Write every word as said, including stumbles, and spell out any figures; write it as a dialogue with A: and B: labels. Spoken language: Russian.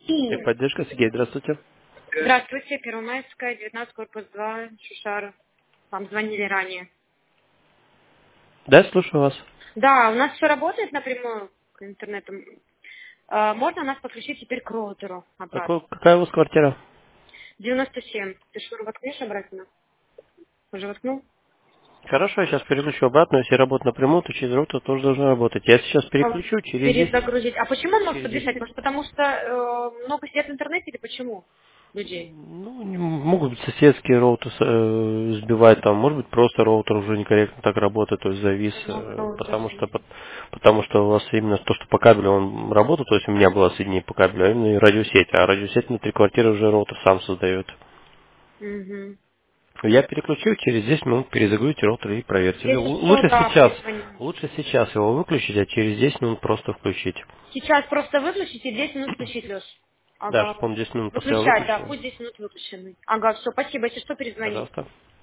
A: Техподдержка, Сергей, здравствуйте.
B: Здравствуйте, Первомайская, девятнадцать, корпус два, Шушар. Вам звонили ранее.
A: Да, слушаю вас.
B: Да, у нас все работает напрямую к интернету. А, Можно нас подключить теперь к роутеру обратно.
A: Какой, какая у вас квартира?
B: девяносто семь. Ты что, воткнешь обратно? Уже воткнул?
A: Хорошо, я сейчас переключу обратно. Если работать напрямую, то через роутер тоже должна работать. Я сейчас
B: А,
A: переключу, через десять...
B: Перезагрузить. А почему он может
A: Через
B: подвисать?
A: десять...
B: Может, потому что э, много сидят в интернете или почему людей?
A: Ну, не- могут быть соседские роутеры э, сбивать, там, может быть, просто роутер уже некорректно так работает, то есть завис,
B: Ну,
A: э,
B: роутер.
A: потому что, пот- потому что у вас именно то, что по кабелю он работает, то есть у меня было соединение по кабелю, а именно и радиосеть, а радиосеть внутри квартиры уже роутер сам создает.
B: Угу.
A: Я переключу, через десять минут перезагрузите роутер и проверьте. Или
B: Если
A: л-
B: что,
A: лучше
B: да,
A: сейчас,
B: перезвоню.
A: лучше сейчас его выключить, а через десять минут просто включить.
B: Сейчас просто выключите, десять минут включить, Леш.
A: Да,
B: Ага.
A: чтобы он десять минут после его
B: Выключать, да,
A: выключил.
B: пусть десять минут выключены. Ага, все, спасибо. Если что, перезвони.
A: Пожалуйста.